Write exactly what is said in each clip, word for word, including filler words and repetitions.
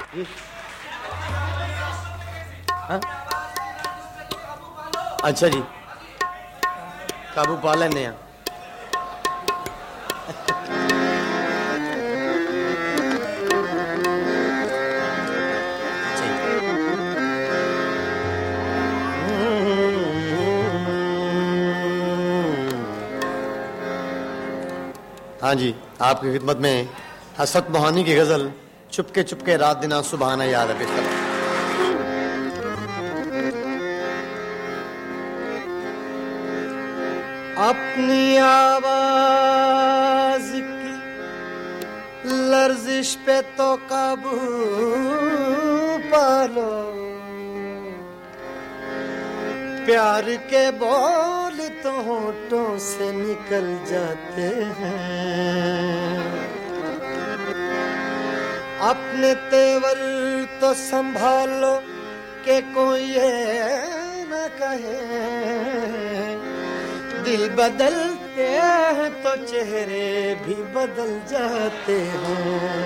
हाँ? अच्छा जी, काबू पा लेने हैं। हाँ जी, आपकी खिदमत में हसरत मोहानी की गजल चुपके चुपके रात दिन सुबहाना याद है। अपनी आवाज की लर्जिश पे तो काबू पालो, प्यार के बोल तो होठों से निकल जाते हैं। अपने तेवर तो संभालो के कोई ये न कहे, दिल बदलते हैं तो चेहरे भी बदल जाते हैं।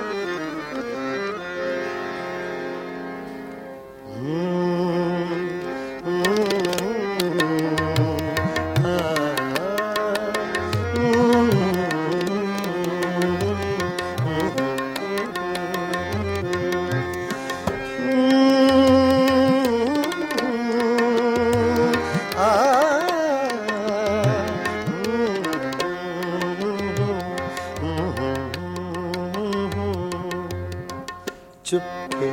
चुपके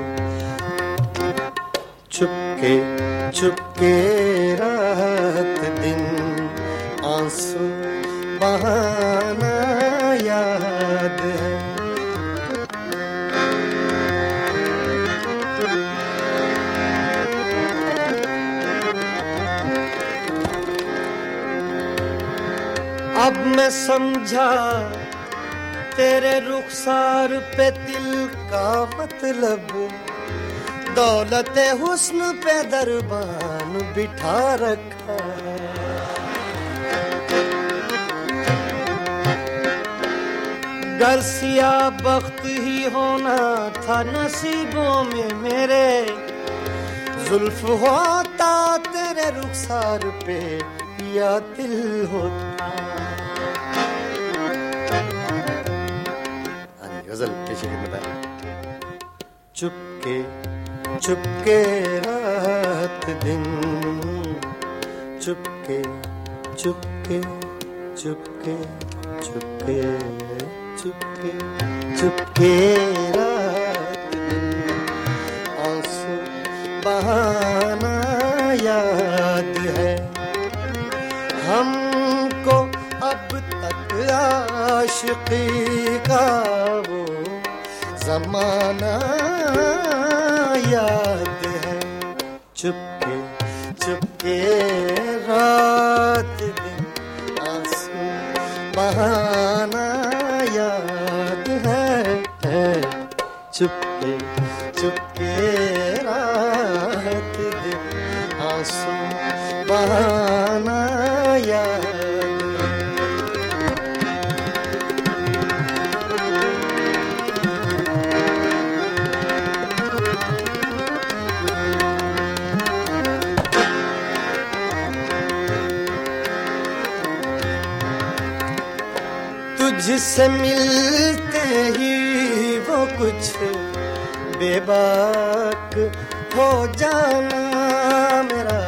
चुपके चुपके रात दिन आंसू बहाना याद है। अब मैं समझा तेरे रुखसार पे दिल का मतलब, दौलते हुस्न पे दरबान बिठा रखा। गर सिया बख्त ही होना था नसीबों में मेरे, जुल्फ होता तेरे रुखसार पे या दिल होता। गजल पेश खिदमत है। चुपके चुपके रात दिन, चुपके चुपके चुपके चुपके चुपके चुपके रात दिन आंसू बहाना याद है। हमको अब तक आशिकी का वो ज़माना याद है। चुपके चुपके रात दिन आंसू बहाना याद है। चुपके चुपके रात दिन आंसू बहाना याद। तुझसे मिलते ही वो कुछ बेबाक हो जाना मेरा,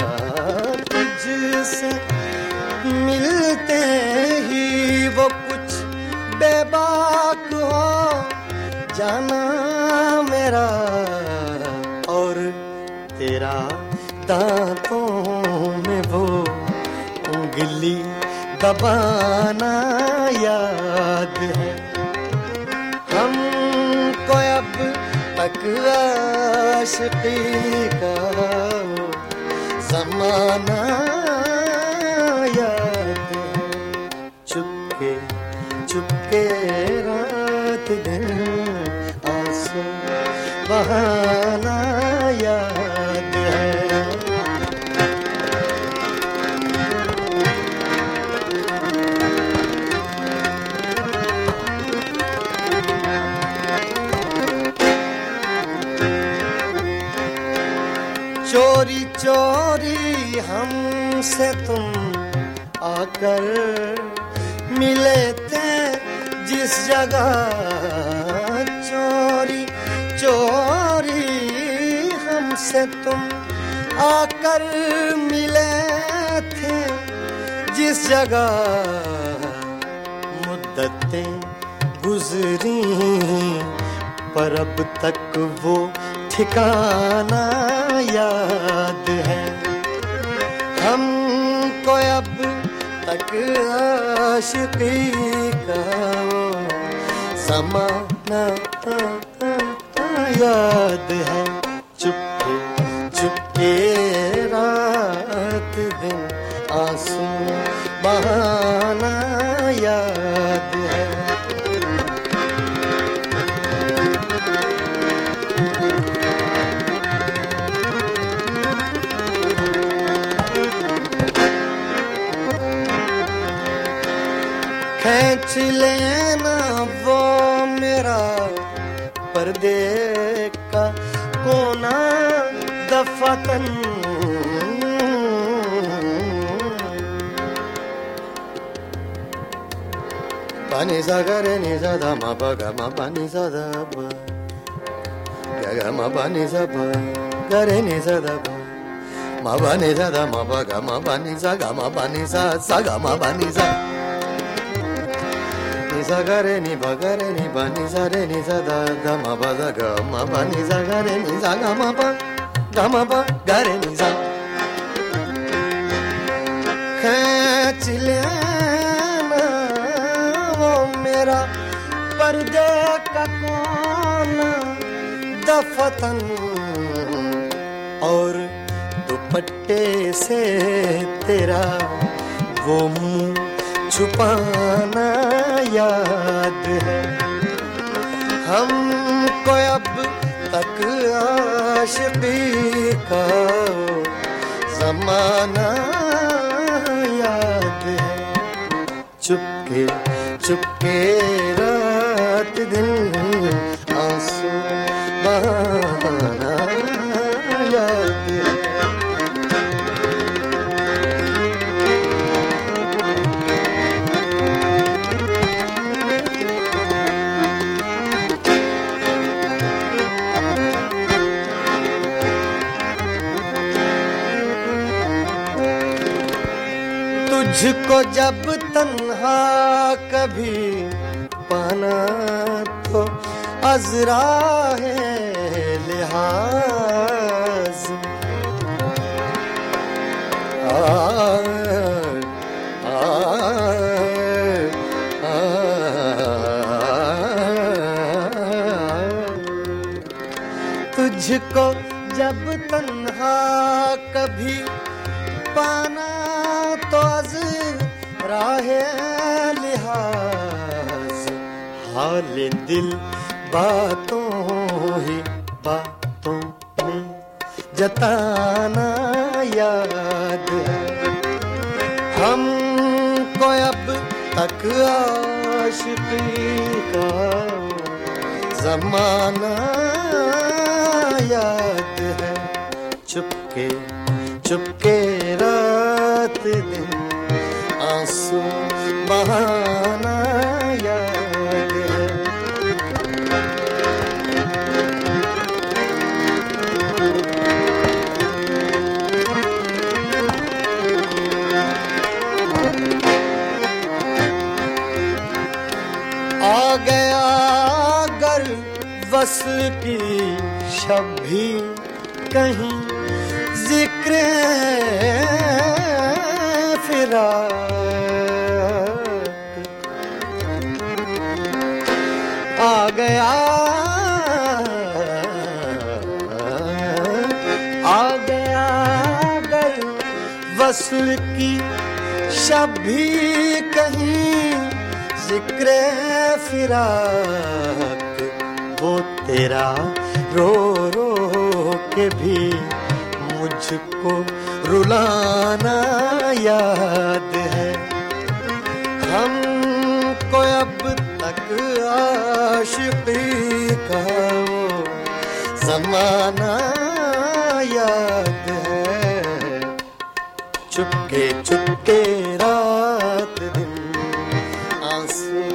तुझसे मिलते ही वो कुछ बेबाक हो जाना मेरा, और तेरा दांतों में वो उंगली दबाना याद है। हमको अब तक आशिकी का ज़माना याद है। चुपके चुपके रात दिन आंसू बहाना याद है। चोरी चोरी हमसे तुम आकर मिले थे जिस जगह, चोरी चोरी हमसे तुम आकर मिले थे जिस जगह, मुद्दतें गुजरी पर अब तक वो ठिकाना याद है। हमको अब तक आशिकी का वो ज़माना याद है। चुपके चुपके रात दिन आंसू बहाना याद है। खींच लेना वो मेरा पर्दे का कोना दफातन, पानी सा करे नि सा धा मा पा गा मा पानी सा धा पा गा गा मा पानी सा पा करे नि सा धा पा मा पानी सा धा मा पा गा मा पानी सा गा मा पानी सा सा गा मा पानी सा नि सा करे नि पा करे नि पा नि सा रे नि सा धा धा मा पा धा गा मा पा नि सा करे नि सा गा मा पा गा मा पा गा रे नि सा। खींच लेना वो मेरा पर्दे का कोना दफातन, और दुपट्टे से तेरा वो मुंह छुपाना याद है। हमको अब तक आशिकी का ज़माना याद है। चुपके चुपके रात दिन आंसू बहाना याद है। तुझको जब तन्हा कभी पाना तो अज़रा है लिहाज, आ, आ, आ, तुझको जब तन्हा कभी पाना तो अज़रा है लिहाज, हाल दिल बातों ही बातों में जताना याद है। हमको अब तक आशिकी का ज़माना याद है। चुपके चुपके रात दिन आंसू बहाना याद है। आ गया अगर वस्ल की शब भी कहीं जिक्र फिराक, आ गया आ गया अगर वस्ल की शब भी कहीं जिक्र फिराक, वो तेरा रो रो के भी मुझको रुलाना याद है। हमको अब तक आशिकी का वो ज़माना याद चुपके रात दिन आंसू